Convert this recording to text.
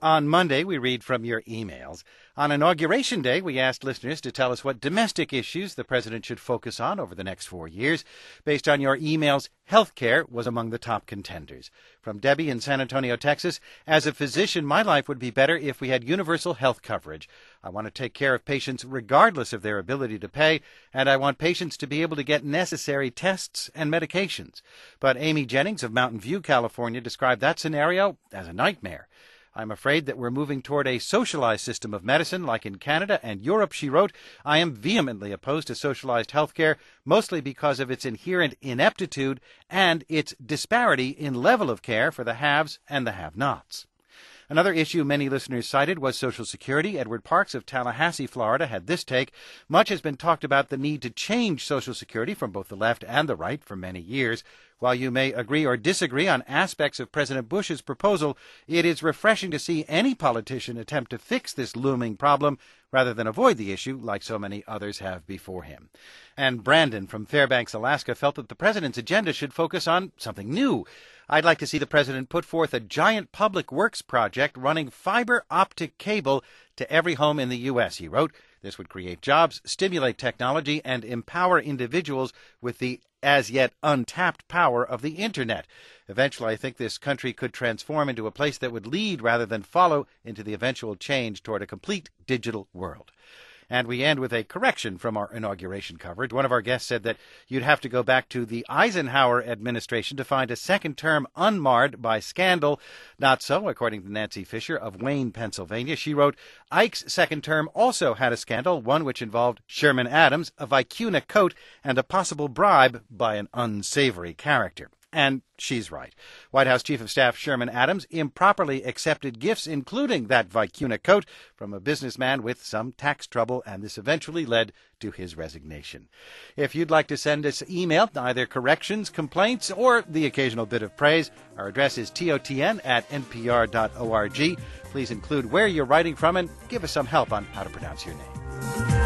On Monday, we read from your emails. On Inauguration Day, we asked listeners to tell us what domestic issues the president should focus on over the next 4 years. Based on your emails, healthcare was among the top contenders. From Debbie in San Antonio, Texas, as a physician, my life would be better if we had universal health coverage. I want to take care of patients regardless of their ability to pay, and I want patients to be able to get necessary tests and medications. But Amy Jennings of Mountain View, California, described that scenario as a nightmare. I'm afraid that we're moving toward a socialized system of medicine like in Canada and Europe, she wrote. I am vehemently opposed to socialized health care, mostly because of its inherent ineptitude and its disparity in level of care for the haves and the have-nots. Another issue many listeners cited was Social Security. Edward Parks of Tallahassee, Florida, had this take. Much has been talked about the need to change Social Security from both the left and the right for many years. While you may agree or disagree on aspects of President Bush's proposal, it is refreshing to see any politician attempt to fix this looming problem rather than avoid the issue like so many others have before him. And Brandon from Fairbanks, Alaska, felt that the president's agenda should focus on something new. I'd like to see the president put forth a giant public works project running fiber optic cable to every home in the U.S., he wrote. This would create jobs, stimulate technology, and empower individuals with the as-yet untapped power of the Internet. Eventually, I think this country could transform into a place that would lead rather than follow into the eventual change toward a complete digital world. And we end with a correction from our inauguration coverage. One of our guests said that you'd have to go back to the Eisenhower administration to find a second term unmarred by scandal. Not so, according to Nancy Fisher of Wayne, Pennsylvania. She wrote, Ike's second term also had a scandal, one which involved Sherman Adams, a vicuna coat, and a possible bribe by an unsavory character. And she's right. White House Chief of Staff Sherman Adams improperly accepted gifts, including that vicuna coat, from a businessman with some tax trouble, and this eventually led to his resignation. If you'd like to send us email, either corrections, complaints, or the occasional bit of praise, our address is totn@npr.org. Please include where you're writing from and give us some help on how to pronounce your name.